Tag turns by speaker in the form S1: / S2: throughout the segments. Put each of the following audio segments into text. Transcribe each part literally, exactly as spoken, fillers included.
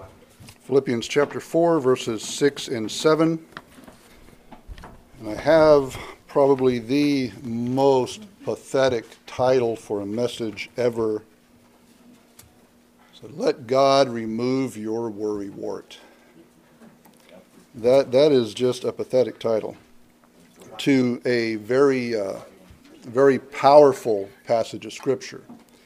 S1: Philippians chapter four, verses six and seven. And I have probably the most pathetic title for a message ever. So let God remove your worry wart. That that is just a pathetic title to a very uh, very powerful passage of Scripture.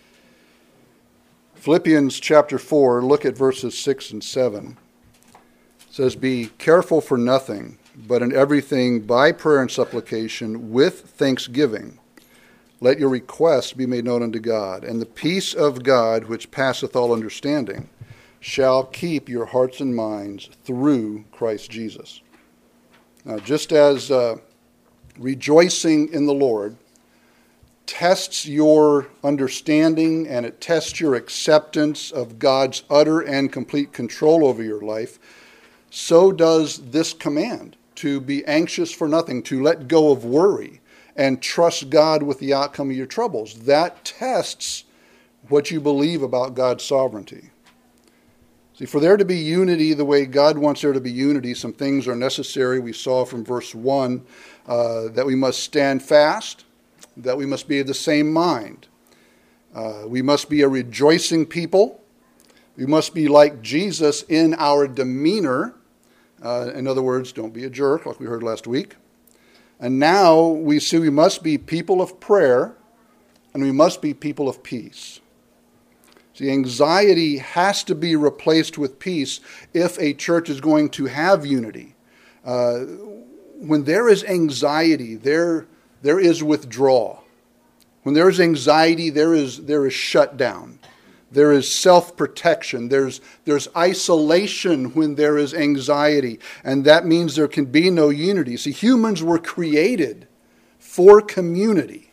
S1: Philippians chapter four, look at verses six and seven. It says, "Be careful for nothing, but in everything by prayer and supplication with thanksgiving, let your requests be made known unto God, and the peace of God, which passeth all understanding, shall keep your hearts and minds through Christ Jesus." Now, just as uh, rejoicing in the Lord tests your understanding and it tests your acceptance of God's utter and complete control over your life, so does this command to be anxious for nothing, to let go of worry and trust God with the outcome of your troubles. That tests what you believe about God's sovereignty. See, for there to be unity the way God wants there to be unity, some things are necessary. We saw from verse one uh, that we must stand fast, that we must be of the same mind. Uh, we must be a rejoicing people. We must be like Jesus in our demeanor. Uh, in other words, don't be a jerk, like we heard last week. And now we see we must be people of prayer, and we must be people of peace. See, anxiety has to be replaced with peace if a church is going to have unity. Uh, when there is anxiety, there There is withdrawal. When there is anxiety, there is there is shutdown. There is self-protection. There's there's isolation when there is anxiety. And that means there can be no unity. See, humans were created for community.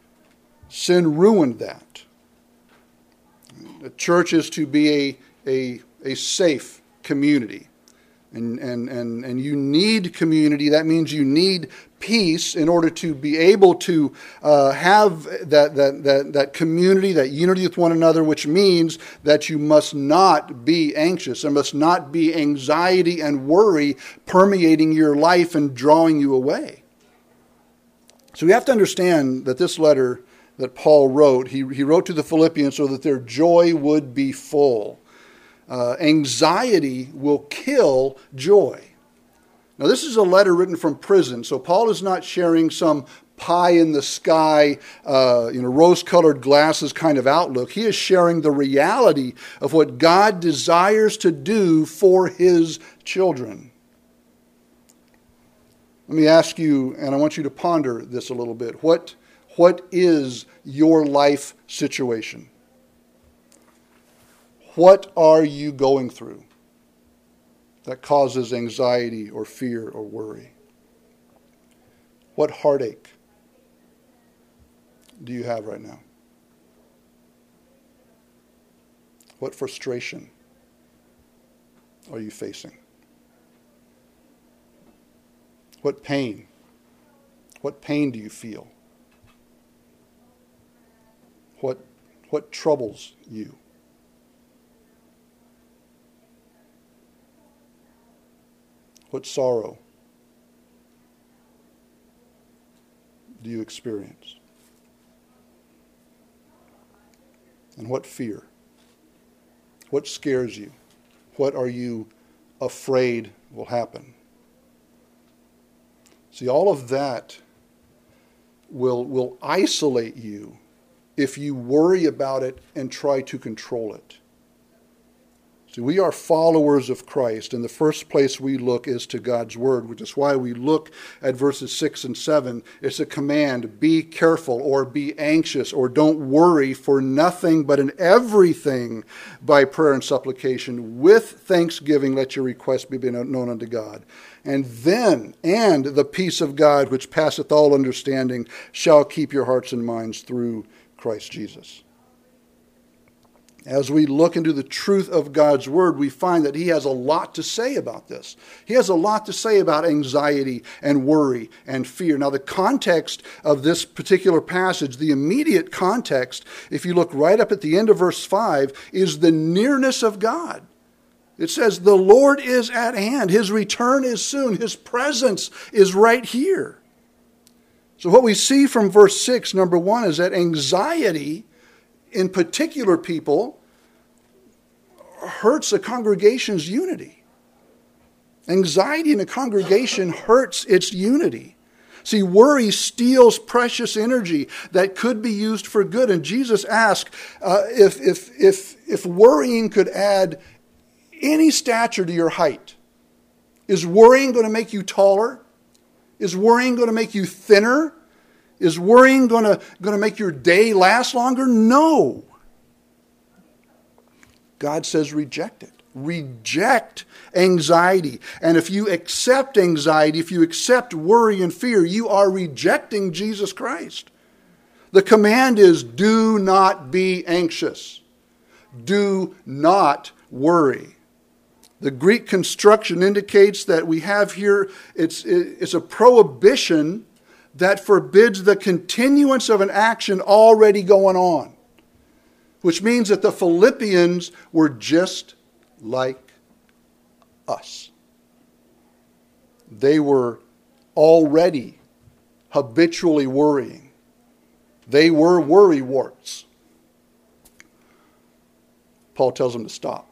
S1: Sin ruined that. The church is to be a, a, a safe community. And, and, and, and you need community. That means you need peace in order to be able to uh, have that, that, that, that community, that unity with one another, which means that you must not be anxious. There must not be anxiety and worry permeating your life and drawing you away. So we have to understand that this letter that Paul wrote, he, he wrote to the Philippians so that their joy would be full. Uh, anxiety will kill joy. Now, this is a letter written from prison, so Paul is not sharing some pie in the sky, uh, you know, rose-colored glasses kind of outlook. He is sharing the reality of what God desires to do for His children. Let me ask you, and I want you to ponder this a little bit. What, what is your life situation? What are you going through that causes anxiety or fear or worry? What heartache do you have right now? What frustration are you facing? What pain? What pain do you feel? What, what troubles you? What sorrow do you experience? And what fear? What scares you? What are you afraid will happen? See, all of that will, will isolate you if you worry about it and try to control it. See, we are followers of Christ, and the first place we look is to God's Word, which is why we look at verses six and seven. It's a command, be careful or be anxious or don't worry for nothing, but in everything by prayer and supplication. With thanksgiving let your requests be known unto God. And then, and the peace of God, which passeth all understanding, shall keep your hearts and minds through Christ Jesus. As we look into the truth of God's Word, we find that He has a lot to say about this. He has a lot to say about anxiety and worry and fear. Now, the context of this particular passage, the immediate context, if you look right up at the end of verse five, is the nearness of God. It says the Lord is at hand. His return is soon. His presence is right here. So what we see from verse six, number one, is that anxiety in particular people hurts a congregation's unity. Anxiety in a congregation hurts its unity. See, worry steals precious energy that could be used for good. And Jesus asked uh, if, if, if, if worrying could add any stature to your height. Is worrying going to make you taller? Is worrying going to make you thinner? Is worrying going to, going to make your day last longer? No. God says reject it. Reject anxiety. And if you accept anxiety, if you accept worry and fear, you are rejecting Jesus Christ. The command is do not be anxious. Do not worry. The Greek construction indicates that we have here, it's, it's a prohibition that forbids the continuance of an action already going on. Which means that the Philippians were just like us. They were already habitually worrying. They were worry warts. Paul tells them to stop.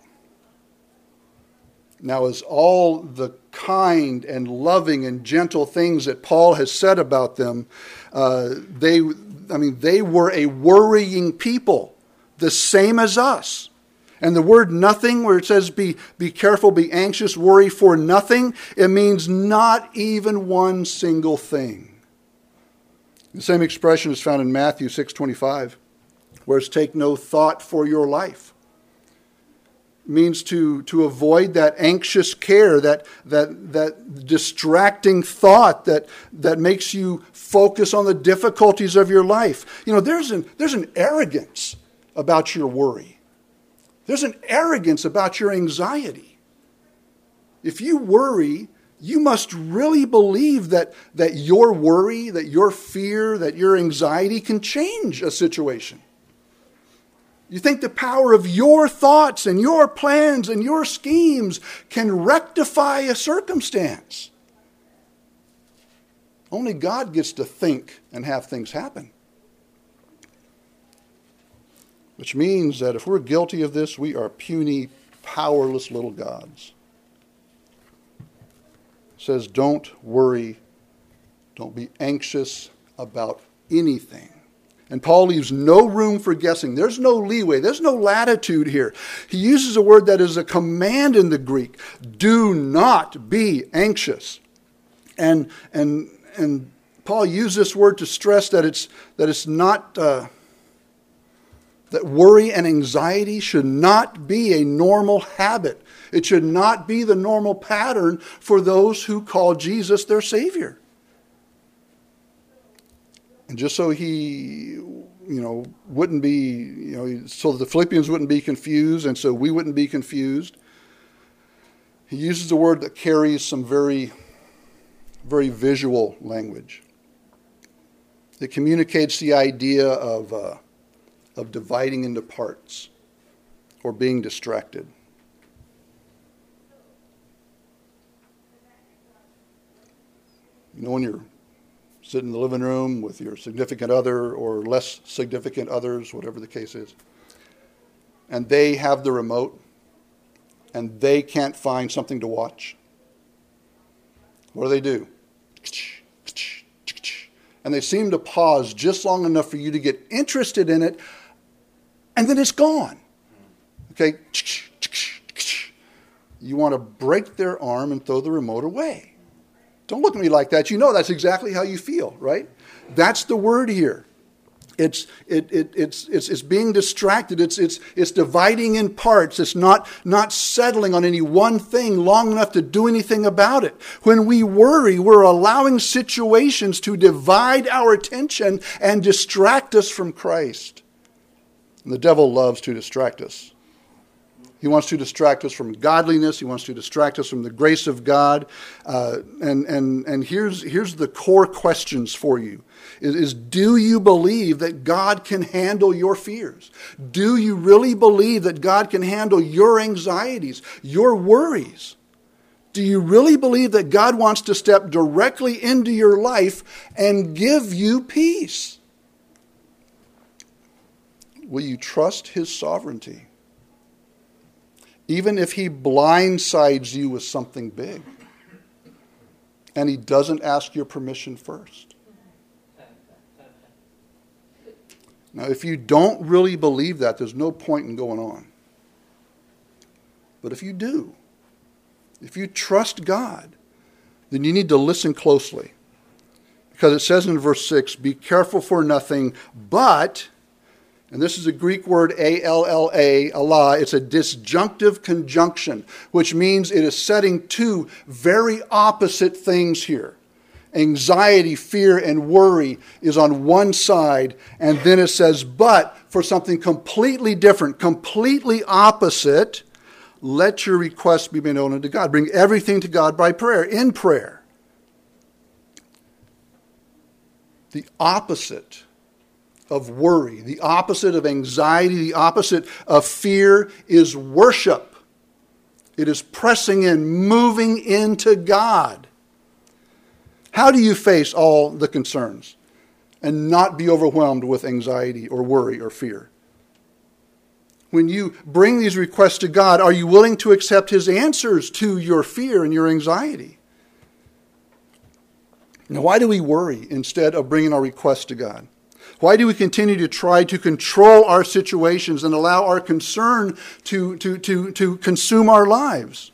S1: Now, as all the kind and loving and gentle things that Paul has said about them, uh, they, I mean, they were a worrying people, the same as us. And the word nothing, where it says be, be careful, be anxious, worry for nothing, it means not even one single thing. The same expression is found in Matthew six twenty-five, where it's take no thought for your life. It means to, to avoid that anxious care, that, that, that distracting thought that, that makes you focus on the difficulties of your life. You know, there's an, there's an arrogance about your worry. There's an arrogance about your anxiety. If you worry, you must really believe that, that your worry, that your fear, that your anxiety can change a situation. You think the power of your thoughts and your plans and your schemes can rectify a circumstance. Only God gets to think and have things happen. Which means that if we're guilty of this, we are puny, powerless little gods. It says, don't worry, don't be anxious about anything. And Paul leaves no room for guessing. There's no leeway. There's no latitude here. He uses a word that is a command in the Greek. Do not be anxious. And and and Paul used this word to stress that it's that it's not uh, that worry and anxiety should not be a normal habit. It should not be the normal pattern for those who call Jesus their Savior. And just so he, you know, wouldn't be, you know, so the Philippians wouldn't be confused, and so we wouldn't be confused, he uses a word that carries some very, very visual language. It communicates the idea of, uh, of dividing into parts or being distracted. You know, when you're sit in the living room with your significant other or less significant others, whatever the case is, and they have the remote and they can't find something to watch. What do they do? And they seem to pause just long enough for you to get interested in it, and then it's gone. Okay? You want to break their arm and throw the remote away. Don't look at me like that. You know that's exactly how you feel, right? That's the word here. It's it, it it's it's it's being distracted. It's it's it's dividing in parts. It's not not settling on any one thing long enough to do anything about it. When we worry, we're allowing situations to divide our attention and distract us from Christ. And the devil loves to distract us. He wants to distract us from godliness. He wants to distract us from the grace of God. Uh, and and and here's here's the core questions for you. Is, is do you believe that God can handle your fears? Do you really believe that God can handle your anxieties, your worries? Do you really believe that God wants to step directly into your life and give you peace? Will you trust His sovereignty? Even if He blindsides you with something big and He doesn't ask your permission first. Now, if you don't really believe that, there's no point in going on. But if you do, if you trust God, then you need to listen closely. Because it says in verse six, be careful for nothing, but... and this is a Greek word, A L L A, Allah. It's a disjunctive conjunction, which means it is setting two very opposite things here. Anxiety, fear, and worry is on one side, and then it says, but for something completely different, completely opposite, let your requests be made known unto God. Bring everything to God by prayer, in prayer. The opposite of worry, the opposite of anxiety, the opposite of fear is worship. It is pressing in, moving into God. How do you face all the concerns and not be overwhelmed with anxiety or worry or fear? When you bring these requests to God, are you willing to accept His answers to your fear and your anxiety? Now, why do we worry instead of bringing our requests to God? Why do we continue to try to control our situations and allow our concern to, to, to, to consume our lives?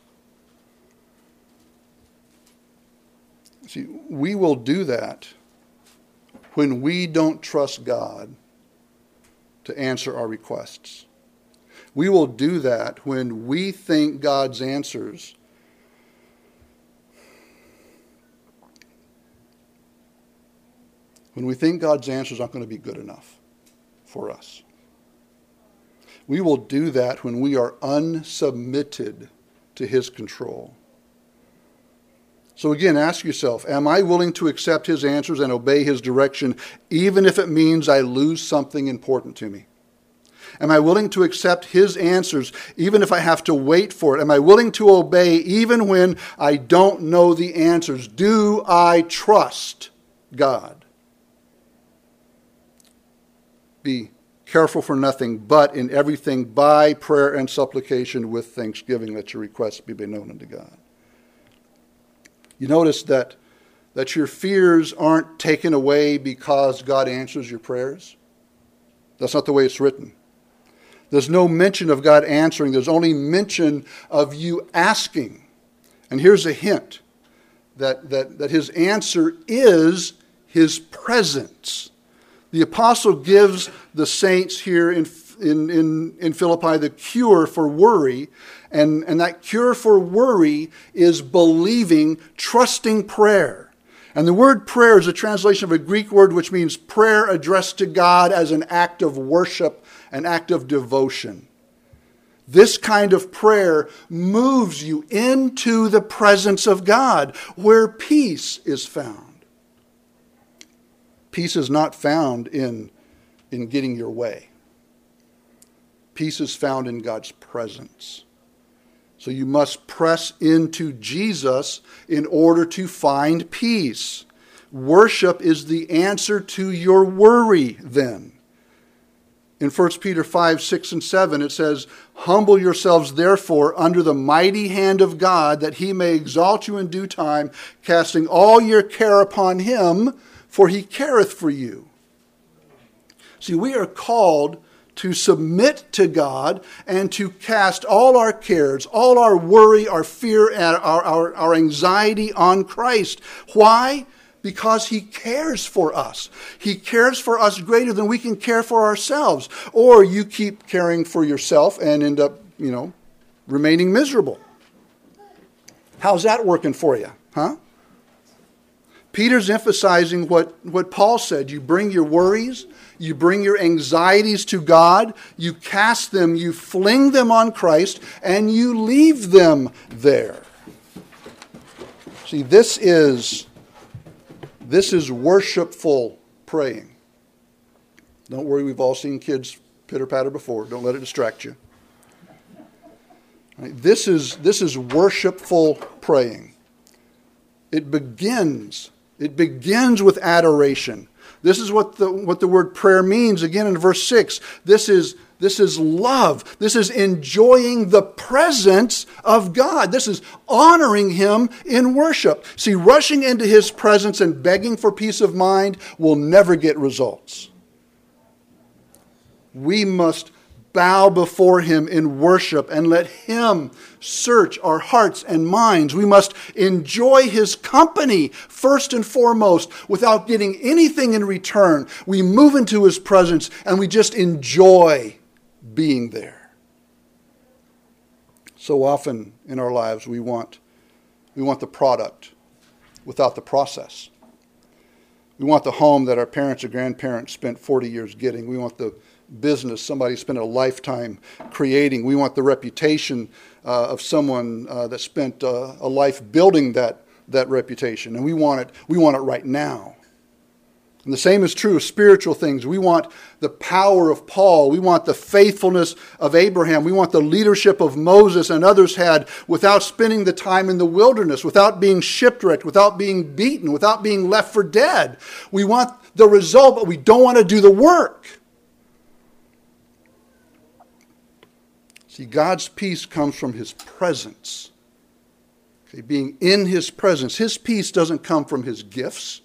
S1: See, we will do that when we don't trust God to answer our requests. We will do that when we think God's answers when we think God's answers aren't going to be good enough for us. We will do that when we are unsubmitted to His control. So again, ask yourself, am I willing to accept His answers and obey His direction, even if it means I lose something important to me? Am I willing to accept His answers, even if I have to wait for it? Am I willing to obey, even when I don't know the answers? Do I trust God? Be careful for nothing, but in everything by prayer and supplication with thanksgiving, let your requests be made known unto God. You notice that, that your fears aren't taken away because God answers your prayers? That's not the way it's written. There's no mention of God answering. There's only mention of you asking. And here's a hint that, that, that His answer is His presence. The apostle gives the saints here in, in, in, in Philippi the cure for worry. And, and that cure for worry is believing, trusting prayer. And the word prayer is a translation of a Greek word which means prayer addressed to God as an act of worship, an act of devotion. This kind of prayer moves you into the presence of God, where peace is found. Peace is not found in, in getting your way. Peace is found in God's presence. So you must press into Jesus in order to find peace. Worship is the answer to your worry then. In First Peter five, six, and seven, it says, humble yourselves therefore under the mighty hand of God, that He may exalt you in due time, casting all your care upon Him, for He careth for you. See, we are called to submit to God and to cast all our cares, all our worry, our fear, and our, our, our anxiety on Christ. Why? Because He cares for us. He cares for us greater than we can care for ourselves. Or you keep caring for yourself and end up, you know, remaining miserable. How's that working for you? Huh? Peter's emphasizing what, what Paul said. You bring your worries, you bring your anxieties to God, you cast them, you fling them on Christ, and you leave them there. See, this is, this is worshipful praying. Don't worry, we've all seen kids pitter-patter before. Don't let it distract you. Right? This is, this is worshipful praying. It begins, it begins with adoration. This is what the, what the word prayer means. Again, in verse six, this is, this is love. This is enjoying the presence of God. This is honoring Him in worship. See, rushing into His presence and begging for peace of mind will never get results. We must bow before Him in worship and let Him search our hearts and minds. We must enjoy His company first and foremost without getting anything in return. We move into His presence and we just enjoy being there. So often in our lives we want, we want the product without the process. We want the home that our parents or grandparents spent forty years getting. We want the business somebody spent a lifetime creating. We want the reputation uh, of someone uh, that spent uh, a life building that that reputation, and we want it. We want it right now. And the same is true of spiritual things. We want the power of Paul. We want the faithfulness of Abraham. We want the leadership of Moses and others had without spending the time in the wilderness, without being shipwrecked, without being beaten, without being left for dead. We want the result, but we don't want to do the work. See, God's peace comes from His presence. Okay, being in His presence. His peace doesn't come from His gifts.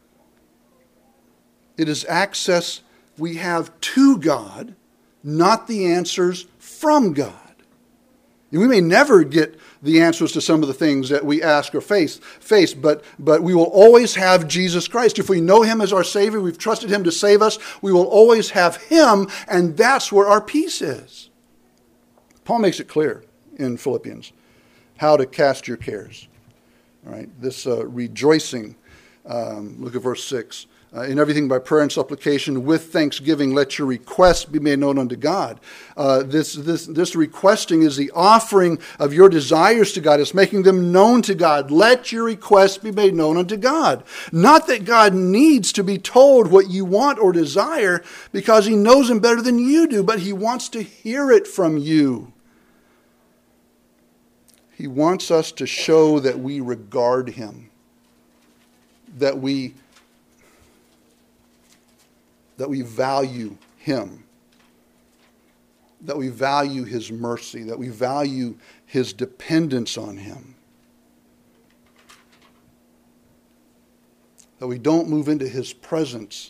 S1: It is access we have to God, not the answers from God. And we may never get the answers to some of the things that we ask or face, face but, but we will always have Jesus Christ. If we know Him as our Savior, we've trusted Him to save us, we will always have Him, and that's where our peace is. Paul makes it clear in Philippians how to cast your cares. All right, this uh, rejoicing, um, look at verse six. Uh, in everything by prayer and supplication with thanksgiving, let your requests be made known unto God. Uh, this, this, this requesting is the offering of your desires to God. It's making them known to God. Let your requests be made known unto God. Not that God needs to be told what you want or desire because He knows them better than you do, but He wants to hear it from you. He wants us to show that we regard Him, that we that we value Him, that we value His mercy, that we value His dependence on Him, that we don't move into His presence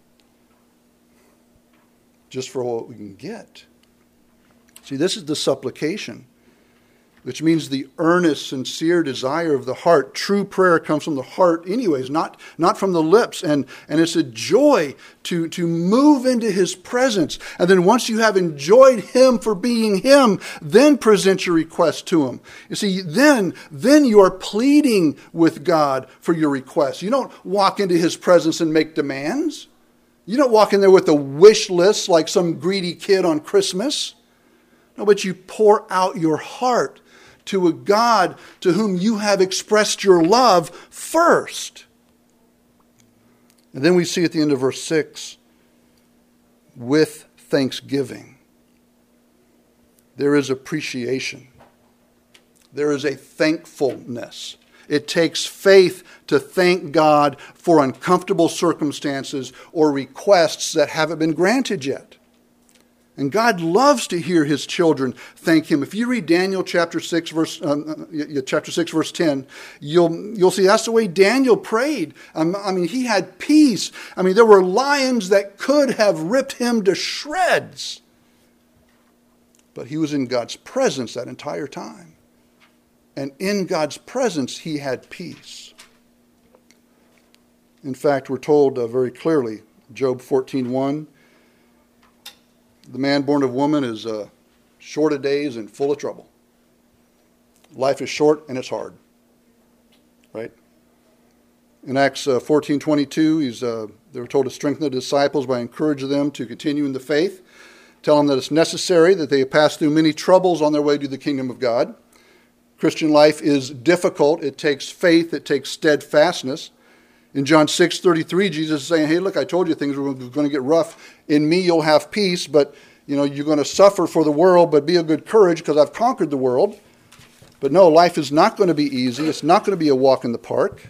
S1: just for what we can get. See, this is the supplication, which means the earnest, sincere desire of the heart. True prayer comes from the heart anyways, not, not from the lips. And, and it's a joy to, to move into His presence. And then once you have enjoyed Him for being Him, then present your request to Him. You see, then, then you are pleading with God for your request. You don't walk into His presence and make demands. You don't walk in there with a wish list like some greedy kid on Christmas. No, but you pour out your heart to a God to whom you have expressed your love first. And then we see at the end of verse six, with thanksgiving. There is appreciation. There is a thankfulness. It takes faith to thank God for uncomfortable circumstances or requests that haven't been granted yet. And God loves to hear His children thank Him. If you read Daniel chapter six, verse um, chapter six, verse ten, you'll you'll see that's the way Daniel prayed. Um, I mean, he had peace. I mean, there were lions that could have ripped him to shreds, but he was in God's presence that entire time, and in God's presence he had peace. In fact, we're told uh, very clearly, Job fourteen one. The man born of woman is uh, short of days and full of trouble. Life is short and it's hard. Right? In Acts uh, fourteen twenty-two, he's, uh, they were told to strengthen the disciples by encouraging them to continue in the faith, tell them that it's necessary, that they have passed through many troubles on their way to the kingdom of God. Christian life is difficult. It takes faith. It takes steadfastness. In John six thirty-three, Jesus is saying, hey, look, I told you things were going to get rough. In me you'll have peace, but you know, you're going to suffer for the world, but be of good courage because I've conquered the world. But no, life is not going to be easy. It's not going to be a walk in the park.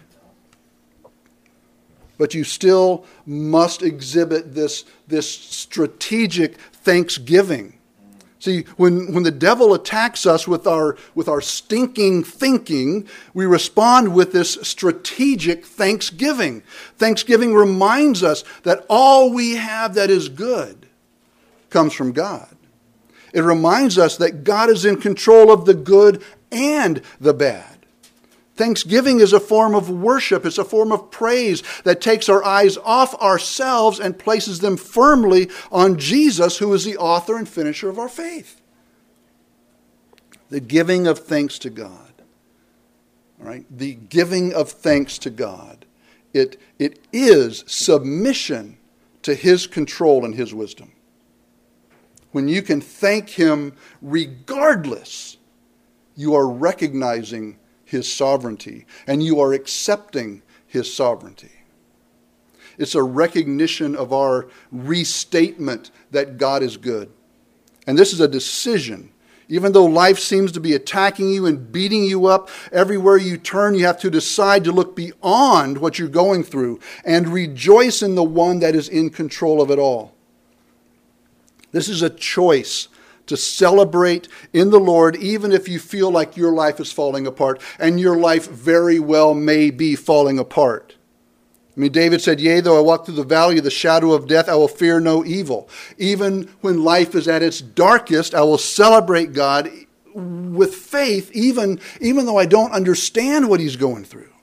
S1: But you still must exhibit this, this strategic thanksgiving. See, when, when the devil attacks us with our, with our stinking thinking, we respond with this strategic thanksgiving. Thanksgiving reminds us that all we have that is good comes from God. It reminds us that God is in control of the good and the bad. Thanksgiving is a form of worship. It's a form of praise that takes our eyes off ourselves and places them firmly on Jesus, who is the author and finisher of our faith. The giving of thanks to God. All right? The giving of thanks to God. It, it is submission to His control and His wisdom. When you can thank Him regardless, you are recognizing His sovereignty, and you are accepting His sovereignty. It's a recognition of our restatement that God is good. And this is a decision. Even though life seems to be attacking you and beating you up, everywhere you turn, you have to decide to look beyond what you're going through and rejoice in the one that is in control of it all. This is a choice to celebrate in the Lord, even if you feel like your life is falling apart, and your life very well may be falling apart. I mean, David said, yea, though I walk through the valley of the shadow of death, I will fear no evil. Even when life is at its darkest, I will celebrate God with faith, even, even though I don't understand what He's going through.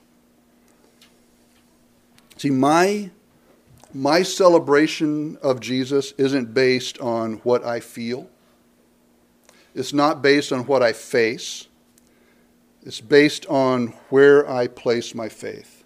S1: See, my, my celebration of Jesus isn't based on what I feel. It's not based on what I face. It's based on where I place my faith.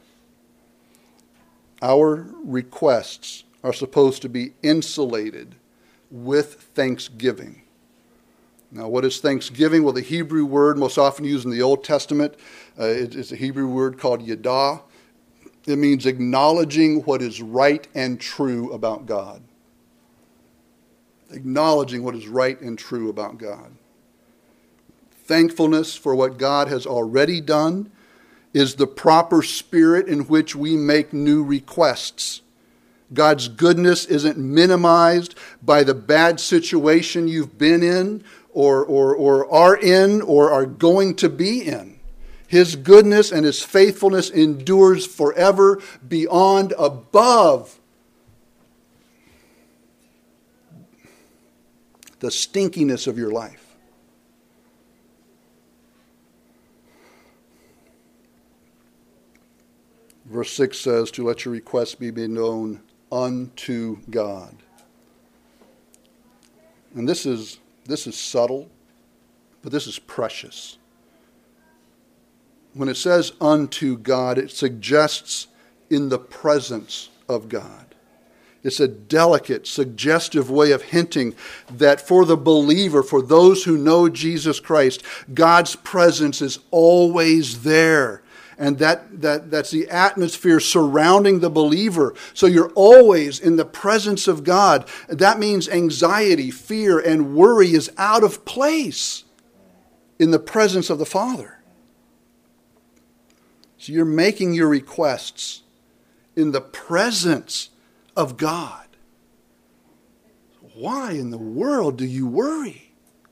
S1: Our requests are supposed to be insulated with thanksgiving. Now, what is thanksgiving? Well, the Hebrew word most often used in the Old Testament, uh, it, it's a Hebrew word called yadah. It means acknowledging what is right and true about God. Acknowledging what is right and true about God. Thankfulness for what God has already done is the proper spirit in which we make new requests. God's goodness isn't minimized by the bad situation you've been in or, or, or are in or are going to be in. His goodness and His faithfulness endures forever, beyond, above the stinkiness of your life. Verse six says, to let your requests be made known unto God. And this is, this is subtle, but this is precious. When it says unto God, it suggests in the presence of God. It's a delicate, suggestive way of hinting that for the believer, for those who know Jesus Christ, God's presence is always there. And that, that, that's the atmosphere surrounding the believer. So you're always in the presence of God. That means anxiety, fear, and worry is out of place in the presence of the Father. So you're making your requests in the presence of God. Why in the world do you worry?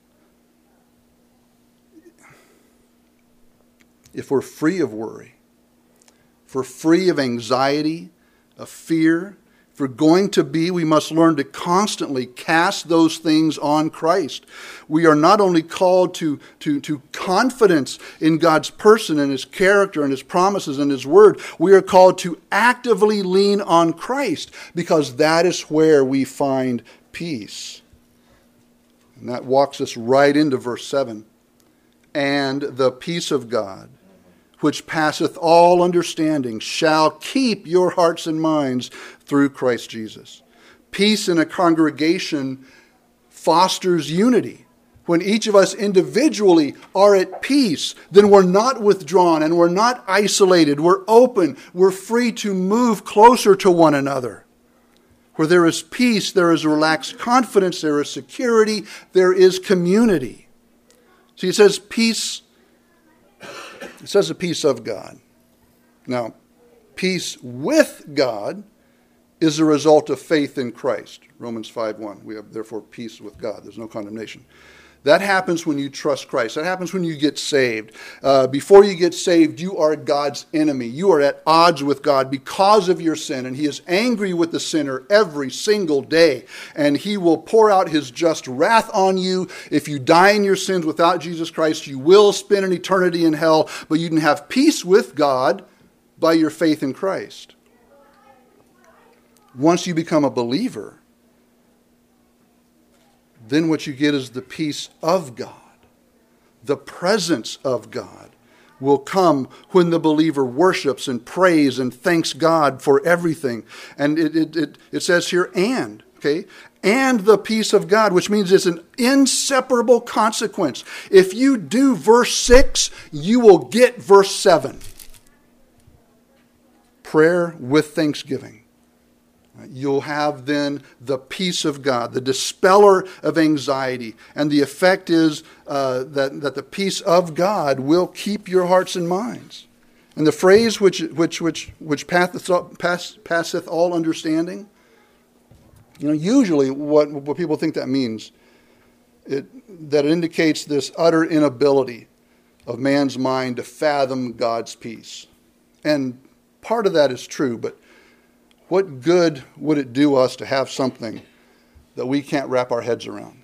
S1: If we're free of worry, if we're free of anxiety, of fear, if we're going to be, we must learn to constantly cast those things on Christ. We are not only called to, to, to confidence in God's person and His character and His promises and His word. We are called to actively lean on Christ, because that is where we find peace. And that walks us right into verse seven. And the peace of God, which passeth all understanding, shall keep your hearts and minds through Christ Jesus. Peace in a congregation fosters unity. When each of us individually are at peace, then we're not withdrawn and we're not isolated. We're open. We're free to move closer to one another. Where there is peace, there is relaxed confidence, there is security, there is community. See, it says peace, it says the peace of God. Now, peace with God is a result of faith in Christ. Romans five one. We have therefore peace with God. There's no condemnation. That happens when you trust Christ. That happens when you get saved. Uh, before you get saved, you are God's enemy. You are at odds with God because of your sin. And He is angry with the sinner every single day. And He will pour out His just wrath on you. If you die in your sins without Jesus Christ, you will spend an eternity in hell. But you can have peace with God by your faith in Christ. Once you become a believer, then what you get is the peace of God. The presence of God will come when the believer worships and prays and thanks God for everything. And it, it, it, it says here, and, okay, and the peace of God, which means it's an inseparable consequence. If you do verse six, you will get verse seven. Prayer with thanksgiving. You'll have then the peace of God, the dispeller of anxiety. And the effect is uh, that, that the peace of God will keep your hearts and minds. And the phrase which which which which passeth, pass, passeth all understanding, you know, usually what, what people think that means, it, that it indicates this utter inability of man's mind to fathom God's peace. And part of that is true, but what good would it do us to have something that we can't wrap our heads around?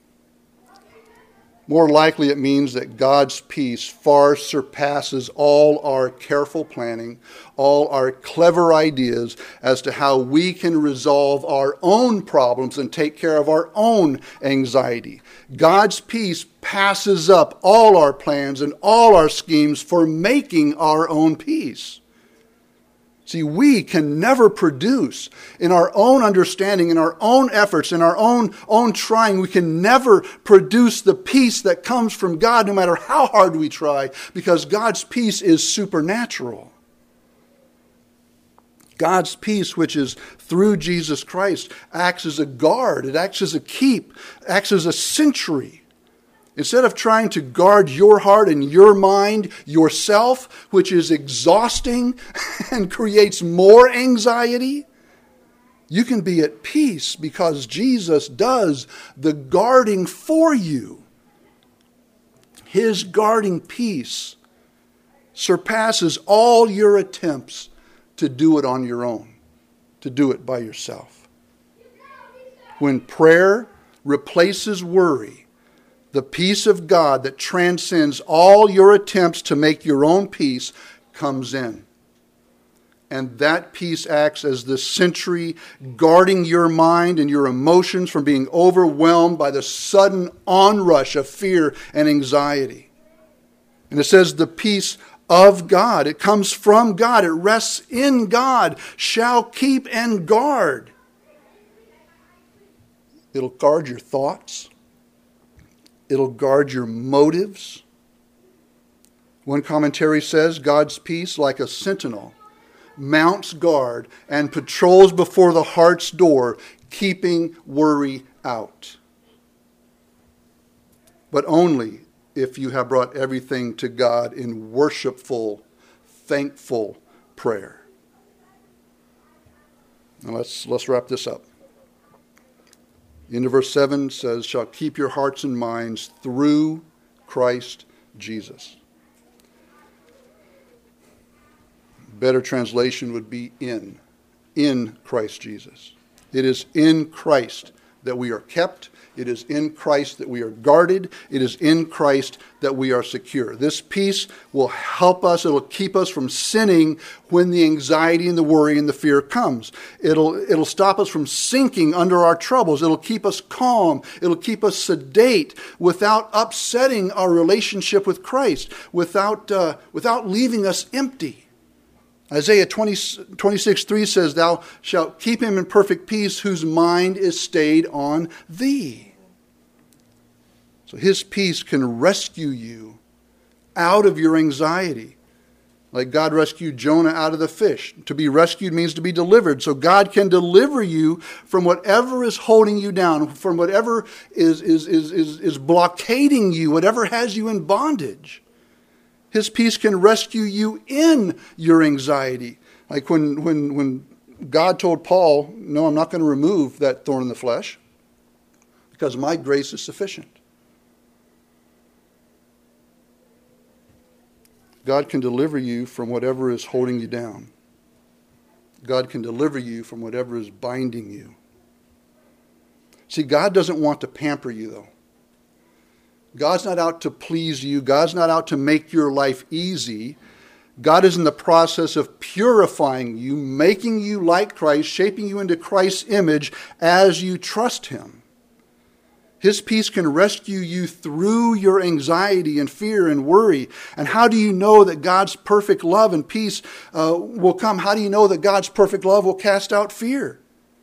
S1: More likely it means that God's peace far surpasses all our careful planning, all our clever ideas as to how we can resolve our own problems and take care of our own anxiety. God's peace passes up all our plans and all our schemes for making our own peace. See, we can never produce in our own understanding, in our own efforts, in our own, own trying, we can never produce the peace that comes from God no matter how hard we try, because God's peace is supernatural. God's peace, which is through Jesus Christ, acts as a guard, it acts as a keep, acts as a sentry. Instead of trying to guard your heart and your mind yourself, which is exhausting and creates more anxiety, you can be at peace because Jesus does the guarding for you. His guarding peace surpasses all your attempts to do it on your own, to do it by yourself. When prayer replaces worry, the peace of God that transcends all your attempts to make your own peace comes in. And that peace acts as the sentry guarding your mind and your emotions from being overwhelmed by the sudden onrush of fear and anxiety. And it says the peace of God. It comes from God. It rests in God. Shall keep and guard. It'll guard your thoughts. It'll guard your motives. One commentary says, God's peace, like a sentinel, mounts guard and patrols before the heart's door, keeping worry out. But only if you have brought everything to God in worshipful, thankful prayer. Now let's, let's wrap this up. The end of verse seven says, shall keep your hearts and minds through Christ Jesus. Better translation would be in. In Christ Jesus. It is in Christ that we are kept. It is in Christ that we are guarded. It is in Christ that we are secure. This peace will help us. It'll keep us from sinning when the anxiety and the worry and the fear comes. It'll, it'll stop us from sinking under our troubles. It'll keep us calm. It'll keep us sedate without upsetting our relationship with Christ, without, uh, without leaving us empty. Isaiah twenty, twenty-six three says, "Thou shalt keep him in perfect peace whose mind is stayed on thee." So his peace can rescue you out of your anxiety. Like God rescued Jonah out of the fish. To be rescued means to be delivered. So God can deliver you from whatever is holding you down, from whatever is, is, is, is, is blockading you, whatever has you in bondage. His peace can rescue you in your anxiety. Like when, when, when God told Paul, no, I'm not going to remove that thorn in the flesh because my grace is sufficient. God can deliver you from whatever is holding you down. God can deliver you from whatever is binding you. See, God doesn't want to pamper you, though. God's not out to please you. God's not out to make your life easy. God is in the process of purifying you, making you like Christ, shaping you into Christ's image as you trust Him. His peace can rescue you through your anxiety and fear and worry. And how do you know that God's perfect love and peace uh, will come? How do you know that God's perfect love will cast out fear?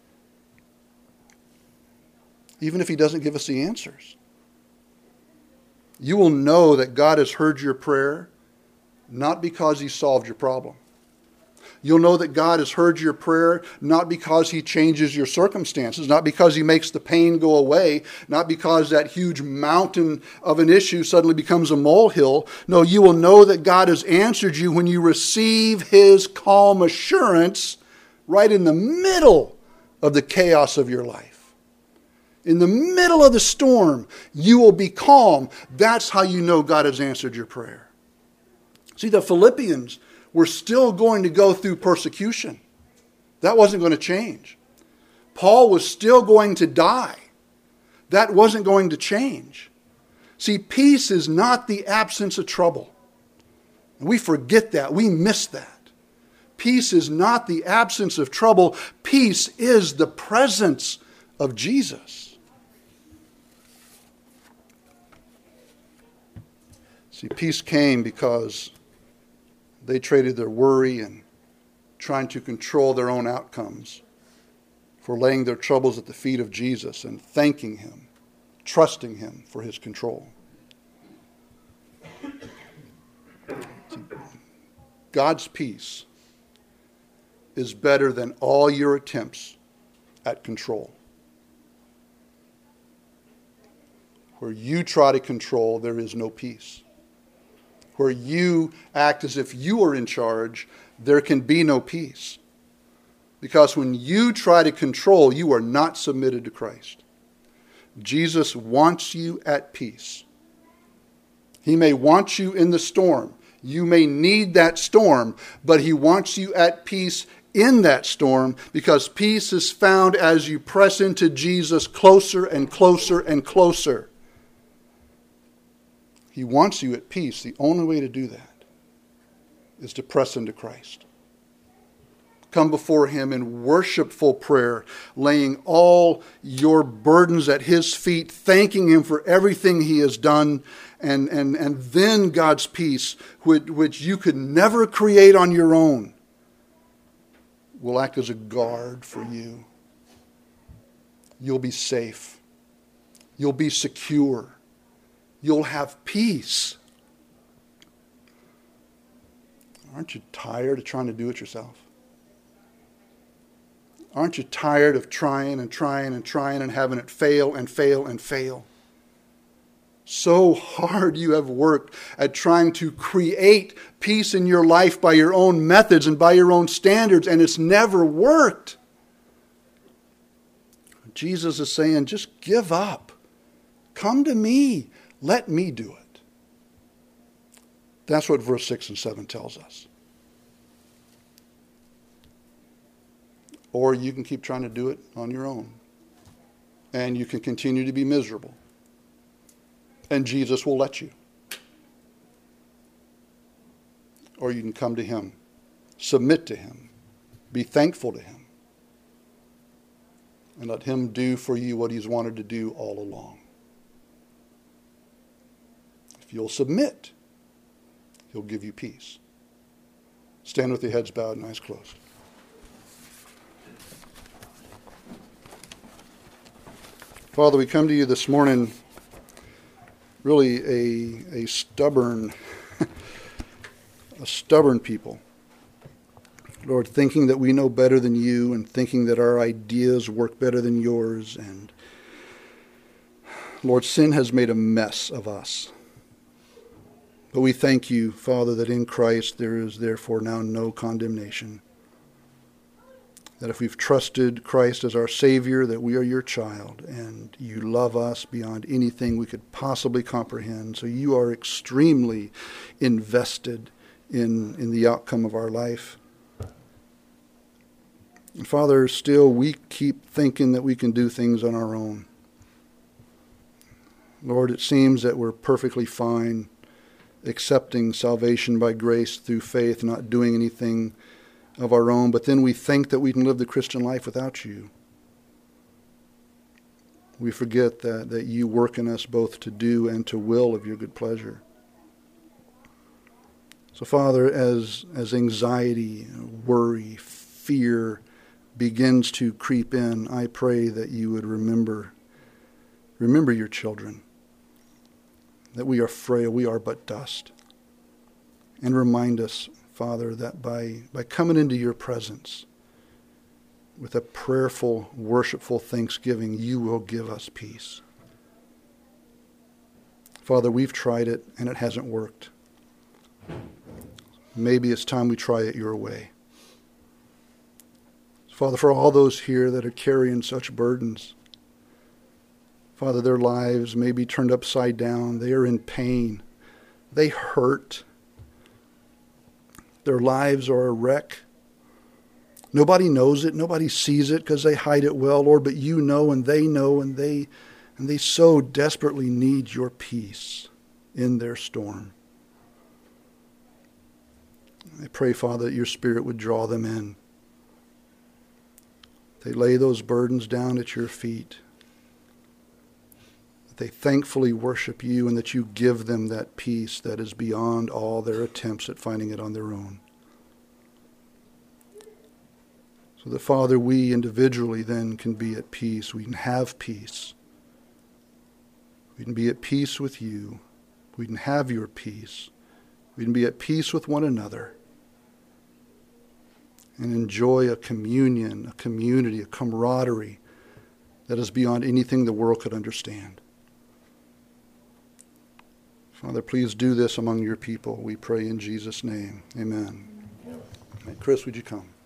S1: Even if He doesn't give us the answers. You will know that God has heard your prayer, not because He solved your problem. You'll know that God has heard your prayer, not because He changes your circumstances, not because He makes the pain go away, not because that huge mountain of an issue suddenly becomes a molehill. No, you will know that God has answered you when you receive His calm assurance right in the middle of the chaos of your life. In the middle of the storm, you will be calm. That's how you know God has answered your prayer. See, the Philippians were still going to go through persecution. That wasn't going to change. Paul was still going to die. That wasn't going to change. See, peace is not the absence of trouble. We forget that. We miss that. Peace is not the absence of trouble. Peace is the presence of Jesus. See, peace came because they traded their worry and trying to control their own outcomes for laying their troubles at the feet of Jesus and thanking Him, trusting Him for His control. See, God's peace is better than all your attempts at control. Where you try to control, there is no peace. Where you act as if you are in charge, there can be no peace. Because when you try to control, you are not submitted to Christ. Jesus wants you at peace. He may want you in the storm. You may need that storm, but He wants you at peace in that storm, because peace is found as you press into Jesus closer and closer and closer. He wants you at peace. The only way to do that is to press into Christ. Come before Him in worshipful prayer, laying all your burdens at His feet, thanking Him for everything He has done, and, and, and then God's peace, which, which you could never create on your own, will act as a guard for you. You'll be safe. You'll be secure. You'll have peace. Aren't you tired of trying to do it yourself? Aren't you tired of trying and trying and trying and having it fail and fail and fail? So hard you have worked at trying to create peace in your life by your own methods and by your own standards, and it's never worked. Jesus is saying, just give up. Come to me. Let me do it. That's what verse six and seven tells us. Or you can keep trying to do it on your own. and you can continue to be miserable. And Jesus will let you. Or you can come to him, submit to him, be thankful to him, and let him do for you what he's wanted to do all along. If you'll submit, he'll give you peace. Stand with your heads bowed and eyes closed. Father, we come to you this morning really a, a stubborn, a stubborn people. Lord, thinking that we know better than you and thinking that our ideas work better than yours. And Lord, sin has made a mess of us. But we thank you, Father, that in Christ there is therefore now no condemnation. That if we've trusted Christ as our Savior, that we are your child, and you love us beyond anything we could possibly comprehend. So you are extremely invested in, in the outcome of our life. And Father, still we keep thinking that we can do things on our own. Lord, it seems that we're perfectly fine accepting salvation by grace through faith, not doing anything of our own, but then we think that we can live the Christian life without you. We forget that, that you work in us both to do and to will of your good pleasure. So Father, as, as anxiety, worry, fear begins to creep in, I pray that you would remember, remember your children, that we are frail, we are but dust. And remind us, Father, that by, by coming into your presence with a prayerful, worshipful thanksgiving, you will give us peace. Father, we've tried it and it hasn't worked. Maybe it's time we try it your way. Father, for all those here that are carrying such burdens, Father, their lives may be turned upside down. They are in pain. They hurt. Their lives are a wreck. Nobody knows it. Nobody sees it because they hide it well, Lord, but you know and they know, and they and they so desperately need your peace in their storm. I pray, Father, that your Spirit would draw them in. They lay those burdens down at your feet. That they thankfully worship you and that you give them that peace that is beyond all their attempts at finding it on their own. So that, Father, we individually then can be at peace. We can have peace. We can be at peace with you. We can have your peace. We can be at peace with one another. And enjoy a communion, a community, a camaraderie that is beyond anything the world could understand. Father, please do this among your people. We pray in Jesus' name. Amen. Chris, would you come?